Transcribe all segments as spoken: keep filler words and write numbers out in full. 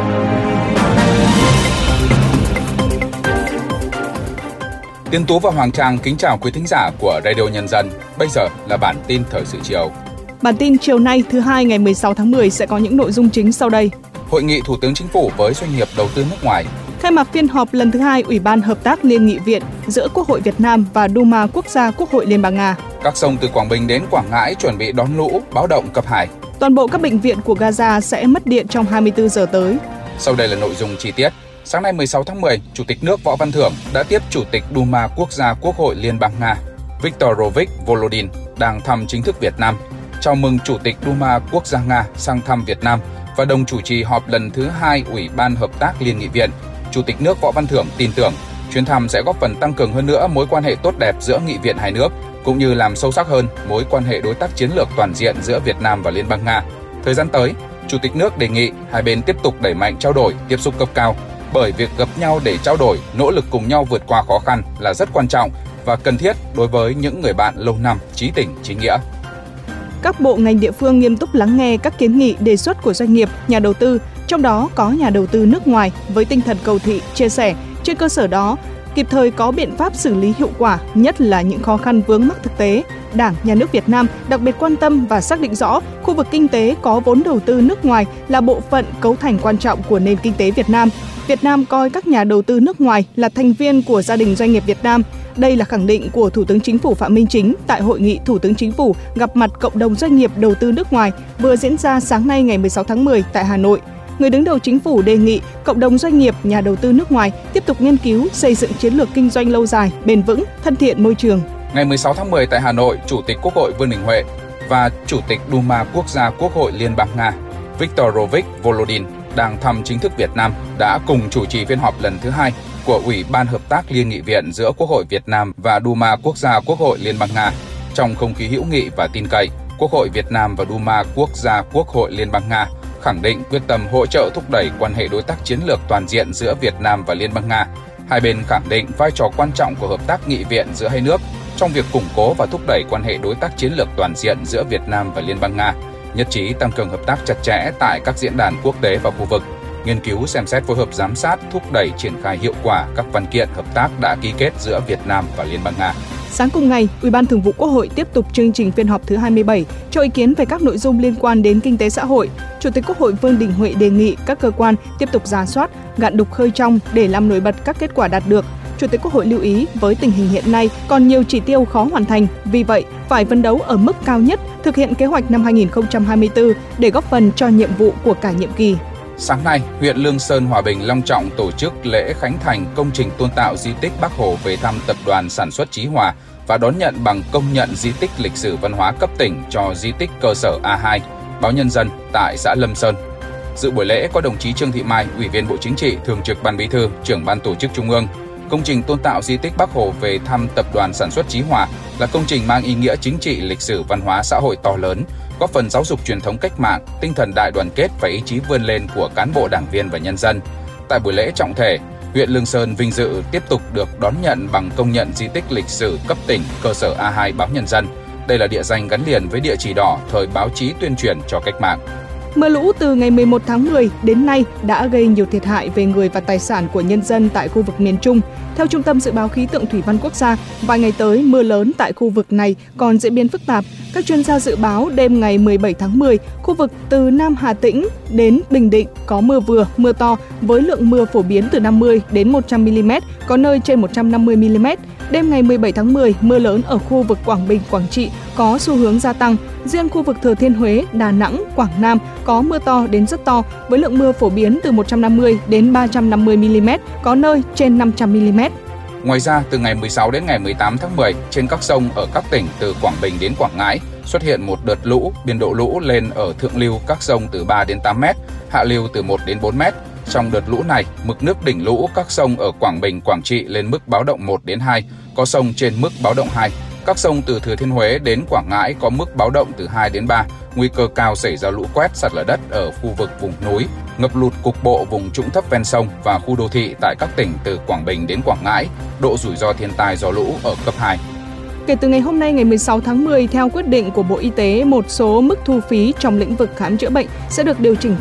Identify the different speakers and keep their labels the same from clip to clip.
Speaker 1: Tiến Tú và Hoàng Trang kính chào quý thính giả của Radio Nhân dân. Bây giờ là bản tin thời sự chiều.
Speaker 2: Bản tin chiều nay thứ hai ngày mười sáu tháng mười sẽ có những nội dung chính sau đây.
Speaker 1: Hội nghị Thủ tướng Chính phủ với doanh nghiệp đầu tư nước ngoài.
Speaker 2: Khai mạc phiên họp lần thứ hai Ủy ban Hợp tác Liên nghị viện giữa Quốc hội Việt Nam và Duma Quốc gia Quốc hội Liên bang Nga.
Speaker 1: Các sông từ Quảng Bình đến Quảng Ngãi chuẩn bị đón lũ, báo động cấp hai.
Speaker 2: Toàn bộ các bệnh viện của Gaza sẽ mất điện trong hai mươi tư giờ tới.
Speaker 1: Sau đây là nội dung chi tiết. Sáng nay mười sáu tháng mười, Chủ tịch nước Võ Văn Thưởng đã tiếp Chủ tịch Duma Quốc gia Quốc hội Liên bang Nga Viktorovich Volodin đang thăm chính thức Việt Nam, chào mừng Chủ tịch Duma Quốc gia Nga sang thăm Việt Nam và đồng chủ trì họp lần thứ hai Ủy ban Hợp tác Liên nghị viện. Chủ tịch nước Võ Văn Thưởng tin tưởng chuyến thăm sẽ góp phần tăng cường hơn nữa mối quan hệ tốt đẹp giữa nghị viện hai nước, cũng như làm sâu sắc hơn mối quan hệ đối tác chiến lược toàn diện giữa Việt Nam và Liên bang Nga. Thời gian tới, Chủ tịch nước đề nghị hai bên tiếp tục đẩy mạnh trao đổi, tiếp xúc cấp cao, bởi việc gặp nhau để trao đổi, nỗ lực cùng nhau vượt qua khó khăn là rất quan trọng và cần thiết đối với những người bạn lâu năm, chí tình, chí nghĩa.
Speaker 2: Các bộ ngành địa phương nghiêm túc lắng nghe các kiến nghị đề xuất của doanh nghiệp, nhà đầu tư, trong đó có nhà đầu tư nước ngoài với tinh thần cầu thị, chia sẻ. Trên cơ sở đó, kịp thời có biện pháp xử lý hiệu quả, nhất là những khó khăn vướng mắc thực tế. Đảng, Nhà nước Việt Nam đặc biệt quan tâm và xác định rõ khu vực kinh tế có vốn đầu tư nước ngoài là bộ phận cấu thành quan trọng của nền kinh tế Việt Nam. Việt Nam coi các nhà đầu tư nước ngoài là thành viên của gia đình doanh nghiệp Việt Nam. Đây là khẳng định của Thủ tướng Chính phủ Phạm Minh Chính tại Hội nghị Thủ tướng Chính phủ gặp mặt cộng đồng doanh nghiệp đầu tư nước ngoài vừa diễn ra sáng nay ngày mười sáu tháng mười tại Hà Nội. Người đứng đầu Chính phủ đề nghị cộng đồng doanh nghiệp, nhà đầu tư nước ngoài tiếp tục nghiên cứu xây dựng chiến lược kinh doanh lâu dài, bền vững, thân thiện môi trường.
Speaker 1: Ngày mười sáu tháng mười tại Hà Nội, Chủ tịch Quốc hội Vương Đình Huệ và Chủ tịch Duma Quốc gia Quốc hội Liên bang Nga Viktorovich Volodin đang thăm chính thức Việt Nam đã cùng chủ trì phiên họp lần thứ hai của Ủy ban Hợp tác Liên nghị viện giữa Quốc hội Việt Nam và Duma Quốc gia Quốc hội Liên bang Nga. Trong không khí hữu nghị và tin cậy, Quốc hội Việt Nam và Duma Quốc gia Quốc hội Liên bang Nga khẳng định quyết tâm hỗ trợ thúc đẩy quan hệ đối tác chiến lược toàn diện giữa Việt Nam và Liên bang Nga. Hai bên khẳng định vai trò quan trọng của hợp tác nghị viện giữa hai nước trong việc củng cố và thúc đẩy quan hệ đối tác chiến lược toàn diện giữa Việt Nam và Liên bang Nga, nhất trí tăng cường hợp tác chặt chẽ tại các diễn đàn quốc tế và khu vực, nghiên cứu xem xét phối hợp giám sát, thúc đẩy triển khai hiệu quả các văn kiện hợp tác đã ký kết giữa Việt Nam và Liên bang Nga.
Speaker 2: Sáng cùng ngày, Ủy ban Thường vụ Quốc hội tiếp tục chương trình phiên họp thứ hai mươi bảy cho ý kiến về các nội dung liên quan đến kinh tế xã hội. Chủ tịch Quốc hội Vương Đình Huệ đề nghị các cơ quan tiếp tục rà soát, gạn đục khơi trong để làm nổi bật các kết quả đạt được. Chủ tịch Quốc hội lưu ý với tình hình hiện nay còn nhiều chỉ tiêu khó hoàn thành, vì vậy phải phấn đấu ở mức cao nhất thực hiện kế hoạch năm hai nghìn không trăm hai mươi tư để góp phần cho nhiệm vụ của cả nhiệm kỳ.
Speaker 1: Sáng nay, huyện Lương Sơn, Hòa Bình long trọng tổ chức lễ khánh thành công trình tôn tạo di tích Bác Hồ về thăm Tập đoàn Sản xuất Chí Hòa và đón nhận bằng công nhận di tích lịch sử văn hóa cấp tỉnh cho di tích cơ sở A hai, Báo Nhân dân tại xã Lâm Sơn. Dự buổi lễ có đồng chí Trương Thị Mai, Ủy viên Bộ Chính trị, Thường trực Ban Bí thư, Trưởng Ban Tổ chức Trung ương. Công trình tôn tạo di tích Bác Hồ về thăm Tập đoàn Sản xuất Chí Hòa là công trình mang ý nghĩa chính trị, lịch sử, văn hóa, xã hội to lớn, góp phần giáo dục truyền thống cách mạng, tinh thần đại đoàn kết và ý chí vươn lên của cán bộ, đảng viên và nhân dân. Tại buổi lễ trọng thể, huyện Lương Sơn vinh dự tiếp tục được đón nhận bằng công nhận di tích lịch sử cấp tỉnh cơ sở A hai Báo Nhân dân. Đây là địa danh gắn liền với địa chỉ đỏ thời báo chí tuyên truyền cho cách mạng.
Speaker 2: Mưa lũ từ ngày mười một tháng mười đến nay đã gây nhiều thiệt hại về người và tài sản của nhân dân tại khu vực miền Trung. Theo Trung tâm Dự báo Khí tượng Thủy văn Quốc gia, vài ngày tới mưa lớn tại khu vực này còn diễn biến phức tạp. Các chuyên gia dự báo đêm ngày mười bảy tháng mười, khu vực từ Nam Hà Tĩnh đến Bình Định có mưa vừa, mưa to với lượng mưa phổ biến từ năm mươi đến một trăm mi-li-mét, có nơi trên một trăm năm mươi mi-li-mét. Đêm ngày mười bảy tháng mười, mưa lớn ở khu vực Quảng Bình, Quảng Trị có xu hướng gia tăng. Riêng khu vực Thừa Thiên Huế, Đà Nẵng, Quảng Nam có mưa to đến rất to với lượng mưa phổ biến từ một trăm năm mươi đến ba trăm năm mươi mi-li-mét, có nơi trên năm trăm mi-li-mét.
Speaker 1: Ngoài ra, từ ngày mười sáu đến ngày mười tám tháng mười, trên các sông ở các tỉnh từ Quảng Bình đến Quảng Ngãi xuất hiện một đợt lũ, biên độ lũ lên ở thượng lưu các sông từ ba đến tám mét, hạ lưu từ một đến bốn mét. Trong đợt lũ này, mực nước đỉnh lũ các sông ở Quảng Bình, Quảng Trị lên mức báo động một đến hai, có sông trên mức báo động hai. Các sông từ Thừa Thiên Huế đến Quảng Ngãi có mức báo động từ hai đến ba, nguy cơ cao xảy ra lũ quét, sạt lở đất ở khu vực vùng núi, ngập lụt cục bộ vùng trũng thấp ven sông và khu đô thị tại các tỉnh từ Quảng Bình đến Quảng Ngãi, độ rủi ro thiên tai do lũ ở cấp hai.
Speaker 2: Kể từ ngày hôm nay ngày mười sáu tháng mười, theo quyết định của Bộ Y tế, một số mức thu phí trong lĩnh vực khám chữa bệnh sẽ được điều chỉnh tăng.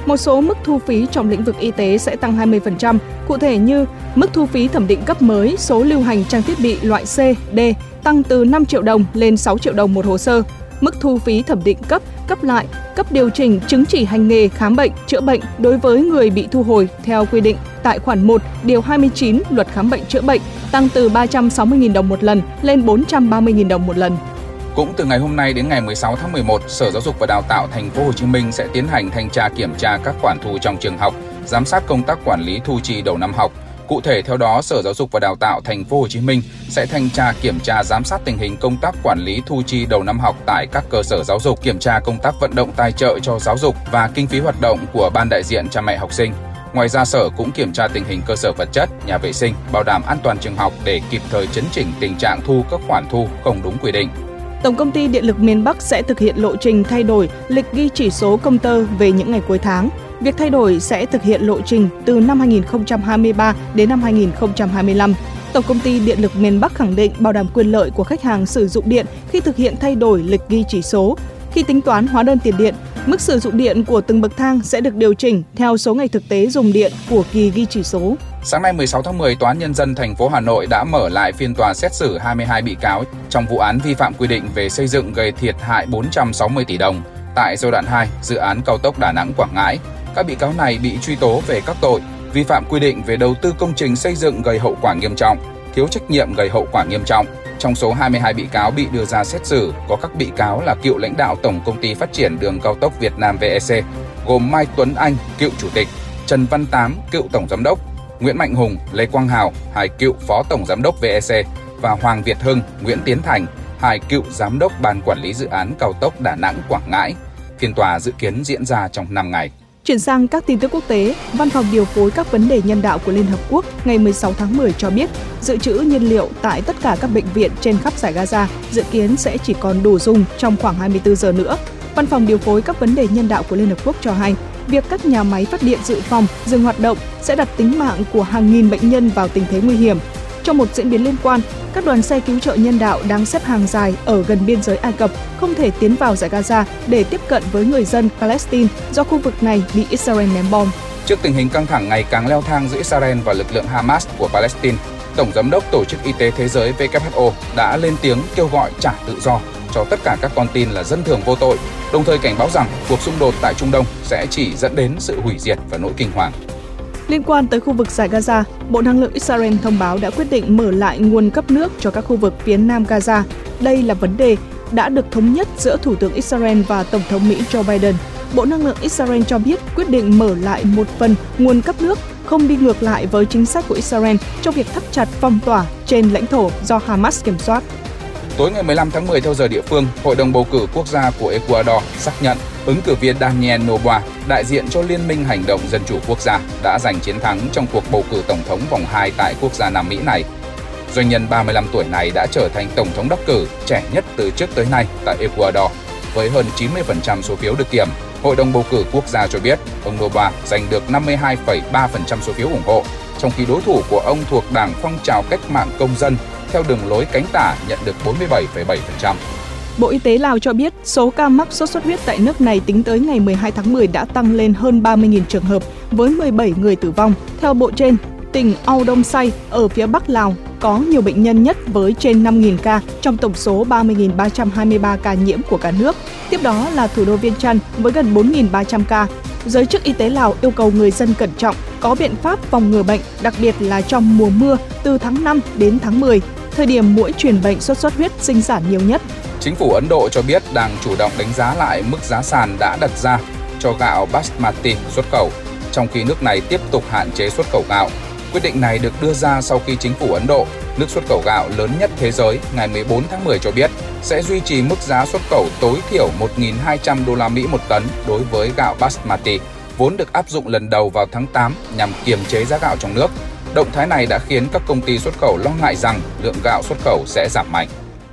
Speaker 2: Một số mức thu phí trong lĩnh vực y tế sẽ tăng hai mươi phần trăm, cụ thể như mức thu phí thẩm định cấp mới số lưu hành trang thiết bị loại C, D tăng từ năm triệu đồng lên sáu triệu đồng một hồ sơ. Mức thu phí thẩm định cấp, cấp lại, cấp điều chỉnh chứng chỉ hành nghề khám bệnh, chữa bệnh đối với người bị thu hồi theo quy định tại khoản một, điều hai mươi chín Luật khám bệnh chữa bệnh tăng từ ba trăm sáu mươi nghìn đồng một lần lên bốn trăm ba mươi nghìn đồng một lần.
Speaker 1: Cũng từ ngày hôm nay đến ngày mười sáu tháng mười một, Sở Giáo dục và Đào tạo Thành phố Hồ Chí Minh sẽ tiến hành thanh tra kiểm tra các khoản thu trong trường học, giám sát công tác quản lý thu chi đầu năm học. Cụ thể theo đó, Sở Giáo dục và Đào tạo Thành phố Hồ Chí Minh sẽ thanh tra kiểm tra giám sát tình hình công tác quản lý thu chi đầu năm học tại các cơ sở giáo dục, kiểm tra công tác vận động tài trợ cho giáo dục và kinh phí hoạt động của ban đại diện cha mẹ học sinh. Ngoài ra, Sở cũng kiểm tra tình hình cơ sở vật chất, nhà vệ sinh, bảo đảm an toàn trường học để kịp thời chấn chỉnh tình trạng thu các khoản thu không đúng quy định.
Speaker 2: Tổng công ty Điện lực miền Bắc sẽ thực hiện lộ trình thay đổi lịch ghi chỉ số công tơ về những ngày cuối tháng. Việc thay đổi sẽ thực hiện lộ trình từ năm hai nghìn không trăm hai mươi ba đến năm hai nghìn không trăm hai mươi lăm. Tổng công ty Điện lực miền Bắc khẳng định bảo đảm quyền lợi của khách hàng sử dụng điện khi thực hiện thay đổi lịch ghi chỉ số. Khi tính toán hóa đơn tiền điện, mức sử dụng điện của từng bậc thang sẽ được điều chỉnh theo số ngày thực tế dùng điện của kỳ ghi chỉ số.
Speaker 1: Sáng nay mười sáu tháng mười, Tòa án Nhân dân thành phố Hà Nội đã mở lại phiên tòa xét xử hai mươi hai bị cáo trong vụ án vi phạm quy định về xây dựng gây thiệt hại bốn trăm sáu mươi tỷ đồng tại giai đoạn hai dự án cao tốc Đà Nẵng - Quảng Ngãi. Các bị cáo này bị truy tố về các tội vi phạm quy định về đầu tư công trình xây dựng gây hậu quả nghiêm trọng, thiếu trách nhiệm gây hậu quả nghiêm trọng. Trong số hai mươi hai bị cáo bị đưa ra xét xử, có các bị cáo là cựu lãnh đạo Tổng Công ty Phát triển Đường Cao tốc Việt Nam vê e xê, gồm Mai Tuấn Anh, cựu chủ tịch, Trần Văn Tám, cựu tổng giám đốc, Nguyễn Mạnh Hùng, Lê Quang Hào, hai cựu phó tổng giám đốc vê e xê và Hoàng Việt Hưng, Nguyễn Tiến Thành, hai cựu giám đốc ban quản lý dự án cao tốc Đà Nẵng - Quảng Ngãi. Phiên tòa dự kiến diễn ra trong năm ngày.
Speaker 2: Chuyển sang các tin tức quốc tế, Văn phòng điều phối các vấn đề nhân đạo của Liên Hợp Quốc ngày mười sáu tháng mười cho biết dự trữ nhiên liệu tại tất cả các bệnh viện trên khắp Dải Gaza dự kiến sẽ chỉ còn đủ dùng trong khoảng hai mươi tư giờ nữa. Văn phòng điều phối các vấn đề nhân đạo của Liên Hợp Quốc cho hay, việc các nhà máy phát điện dự phòng dừng hoạt động sẽ đặt tính mạng của hàng nghìn bệnh nhân vào tình thế nguy hiểm. Trong một diễn biến liên quan, các đoàn xe cứu trợ nhân đạo đang xếp hàng dài ở gần biên giới Ai Cập không thể tiến vào Dải Gaza để tiếp cận với người dân Palestine do khu vực này bị Israel ném bom.
Speaker 1: Trước tình hình căng thẳng ngày càng leo thang giữa Israel và lực lượng Hamas của Palestine, Tổng giám đốc Tổ chức Y tế Thế giới W H O đã lên tiếng kêu gọi trả tự do cho tất cả các con tin là dân thường vô tội, đồng thời cảnh báo rằng cuộc xung đột tại Trung Đông sẽ chỉ dẫn đến sự hủy diệt và nỗi kinh hoàng.
Speaker 2: Liên quan tới khu vực Dải Gaza, Bộ Năng lượng Israel thông báo đã quyết định mở lại nguồn cấp nước cho các khu vực phía Nam Gaza. Đây là vấn đề đã được thống nhất giữa Thủ tướng Israel và Tổng thống Mỹ Joe Biden. Bộ Năng lượng Israel cho biết quyết định mở lại một phần nguồn cấp nước không đi ngược lại với chính sách của Israel trong việc thắt chặt phong tỏa trên lãnh thổ do Hamas kiểm soát.
Speaker 1: Tối ngày mười lăm tháng mười theo giờ địa phương, Hội đồng bầu cử quốc gia của Ecuador xác nhận ứng cử viên Daniel Noboa, đại diện cho Liên minh Hành động Dân chủ quốc gia, đã giành chiến thắng trong cuộc bầu cử tổng thống vòng hai tại quốc gia Nam Mỹ này. Doanh nhân ba mươi lăm tuổi này đã trở thành tổng thống đắc cử trẻ nhất từ trước tới nay tại Ecuador. Với hơn chín mươi phần trăm số phiếu được kiểm, Hội đồng bầu cử quốc gia cho biết ông Noboa giành được năm mươi hai phẩy ba phần trăm số phiếu ủng hộ, trong khi đối thủ của ông thuộc Đảng Phong trào Cách mạng Công dân theo đường lối cánh tả nhận được bốn mươi bảy phẩy bảy phần trăm.
Speaker 2: Bộ Y tế Lào cho biết số ca mắc sốt xuất huyết tại nước này tính tới ngày mười hai tháng mười đã tăng lên hơn ba mươi nghìn trường hợp, với mười bảy người tử vong. Theo bộ trên, tỉnh Ao Đông Say ở phía Bắc Lào có nhiều bệnh nhân nhất với trên năm nghìn ca trong tổng số ba mươi nghìn ba trăm hai mươi ba ca nhiễm của cả nước. Tiếp đó là thủ đô Viêng Chăn với gần bốn nghìn ba trăm ca. Giới chức y tế Lào yêu cầu người dân cẩn trọng, có biện pháp phòng ngừa bệnh, đặc biệt là trong mùa mưa từ tháng năm đến tháng mười, thời điểm muỗi truyền bệnh sốt xuất huyết sinh sản nhiều nhất.
Speaker 1: Chính phủ Ấn Độ cho biết đang chủ động đánh giá lại mức giá sàn đã đặt ra cho gạo Basmati xuất khẩu, trong khi nước này tiếp tục hạn chế xuất khẩu gạo. Quyết định này được đưa ra sau khi chính phủ Ấn Độ, nước xuất khẩu gạo lớn nhất thế giới, ngày mười bốn tháng mười cho biết sẽ duy trì mức giá xuất khẩu tối thiểu một nghìn hai trăm đô la Mỹ một tấn đối với gạo Basmati, vốn được áp dụng lần đầu vào tháng tám nhằm kiềm chế giá gạo trong nước. Động thái này đã khiến các công ty xuất khẩu lo ngại rằng lượng gạo xuất khẩu sẽ giảm mạnh.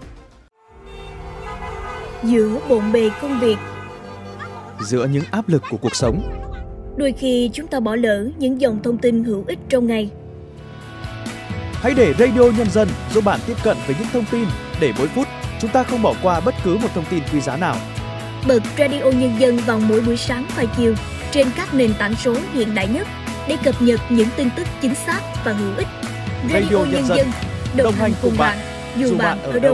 Speaker 3: Giữa bộn bề công việc,
Speaker 4: giữa những áp lực của cuộc sống,
Speaker 3: đôi khi chúng ta bỏ lỡ những dòng thông tin hữu ích trong ngày.
Speaker 4: Hãy để Radio Nhân dân giúp bạn tiếp cận với những thông tin để mỗi phút chúng ta không bỏ qua bất cứ một thông tin quý giá nào.
Speaker 3: Bật Radio Nhân dân vào mỗi buổi sáng và chiều trên các nền tảng số hiện đại nhất để cập nhật những tin tức chính xác và hữu ích. Radio, Radio Nhân dân, đồng hành cùng bạn, dù bạn ở đâu.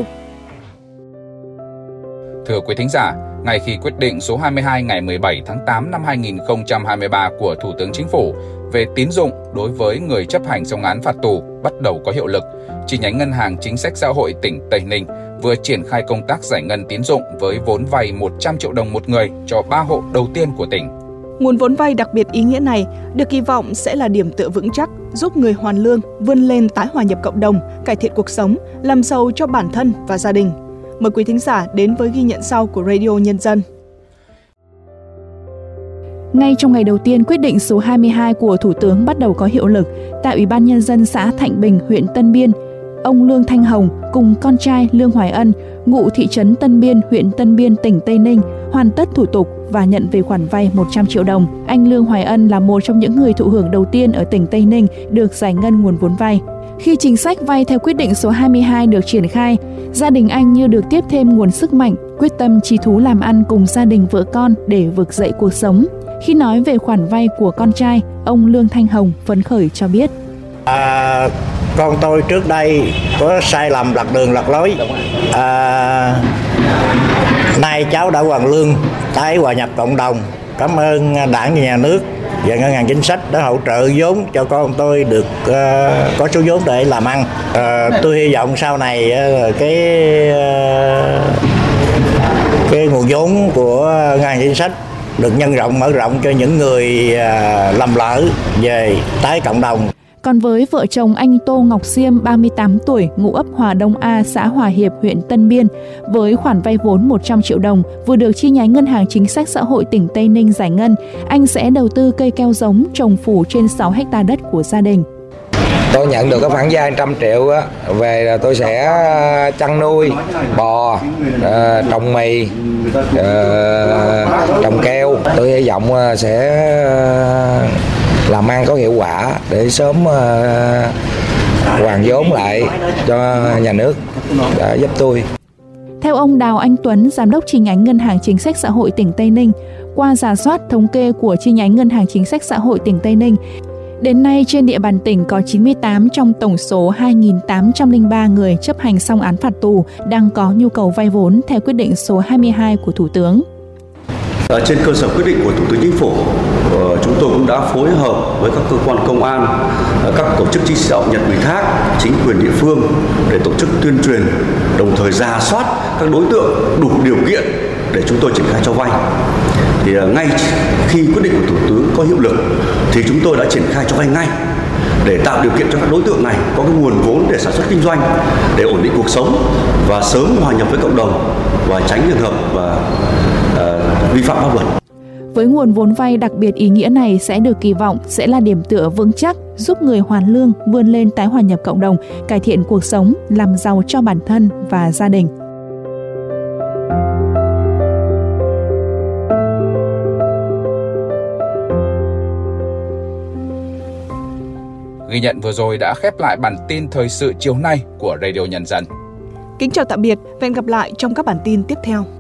Speaker 1: Thưa quý thính giả, ngay khi quyết định số hai mươi hai ngày mười bảy tháng tám năm hai nghìn không trăm hai mươi ba của Thủ tướng Chính phủ về tín dụng đối với người chấp hành xong án phạt tù bắt đầu có hiệu lực, chi nhánh Ngân hàng Chính sách Xã hội tỉnh Tây Ninh vừa triển khai công tác giải ngân tín dụng với vốn vay một trăm triệu đồng một người cho ba hộ đầu tiên của tỉnh.
Speaker 2: Nguồn vốn vay đặc biệt ý nghĩa này được kỳ vọng sẽ là điểm tựa vững chắc, giúp người hoàn lương vươn lên tái hòa nhập cộng đồng, cải thiện cuộc sống, làm giàu cho bản thân và gia đình. Mời quý thính giả đến với ghi nhận sau của Radio Nhân dân.
Speaker 5: Ngay trong ngày đầu tiên quyết định số hai mươi hai của Thủ tướng bắt đầu có hiệu lực, tại Ủy ban Nhân dân xã Thạnh Bình, huyện Tân Biên, ông Lương Thanh Hồng cùng con trai Lương Hoài Ân, ngụ thị trấn Tân Biên, huyện Tân Biên, tỉnh Tây Ninh, hoàn tất thủ tục và nhận về khoản vay một trăm triệu đồng. Anh Lương Hoài Ân là một trong những người thụ hưởng đầu tiên ở tỉnh Tây Ninh được giải ngân nguồn vốn vay. Khi chính sách vay theo quyết định số hai mươi hai được triển khai, gia đình anh như được tiếp thêm nguồn sức mạnh, quyết tâm chí thú làm ăn cùng gia đình vợ con để vực dậy cuộc sống. Khi nói về khoản vay của con trai, ông Lương Thanh Hồng phấn khởi cho biết.
Speaker 6: À, con tôi trước đây có sai lầm lạc đường lạc lối. À, nay cháu đã hoàn lương, tái hòa nhập cộng đồng. Cảm ơn Đảng và Nhà nước và Ngân hàng Chính sách đã hỗ trợ vốn cho con tôi được uh, có số vốn để làm ăn. Uh, tôi hy vọng sau này uh, cái uh, cái nguồn vốn của Ngân hàng Chính sách được nhân rộng, mở rộng cho những người uh, lầm lỡ về tái cộng đồng.
Speaker 5: Còn với vợ chồng anh Tô Ngọc Xiêm, ba mươi tám tuổi, ngụ ấp Hòa Đông A, xã Hòa Hiệp, huyện Tân Biên, với khoản vay vốn một trăm triệu đồng vừa được chi nhánh Ngân hàng Chính sách Xã hội tỉnh Tây Ninh giải ngân, anh sẽ đầu tư cây keo giống trồng phủ trên sáu héc ta đất của gia đình.
Speaker 7: Tôi nhận được cái khoản vay một trăm triệu á, về là tôi sẽ chăn nuôi bò, trồng mì, trồng keo. Tôi hy vọng sẽ làm ăn có hiệu quả để sớm hoàn vốn lại cho nhà nước đã giúp tôi.
Speaker 5: Theo ông Đào Anh Tuấn, Giám đốc chi nhánh Ngân hàng Chính sách Xã hội tỉnh Tây Ninh, qua rà soát thống kê của chi nhánh Ngân hàng Chính sách Xã hội tỉnh Tây Ninh, đến nay trên địa bàn tỉnh có chín mươi tám trong tổng số hai nghìn tám trăm lẻ ba người chấp hành xong án phạt tù đang có nhu cầu vay vốn theo quyết định số hai mươi hai của Thủ tướng.
Speaker 8: Ở trên cơ sở quyết định của Thủ tướng Chính phủ, chúng tôi cũng đã phối hợp với các cơ quan công an, các tổ chức chính trị nhận ủy thác, chính quyền địa phương để tổ chức tuyên truyền, đồng thời rà soát các đối tượng đủ điều kiện để chúng tôi triển khai cho vay. Thì ngay khi quyết định của Thủ tướng có hiệu lực thì chúng tôi đã triển khai cho vay ngay để tạo điều kiện cho các đối tượng này có cái nguồn vốn để sản xuất kinh doanh, để ổn định cuộc sống và sớm hòa nhập với cộng đồng và tránh trường hợp và uh, vi phạm pháp luật.
Speaker 5: Với nguồn vốn vay đặc biệt ý nghĩa này sẽ được kỳ vọng sẽ là điểm tựa vững chắc giúp người hoàn lương vươn lên tái hòa nhập cộng đồng, cải thiện cuộc sống, làm giàu cho bản thân và gia đình.
Speaker 1: Ghi nhận vừa rồi đã khép lại bản tin thời sự chiều nay của Radio Nhân dân.
Speaker 2: Kính chào tạm biệt và hẹn gặp lại trong các bản tin tiếp theo.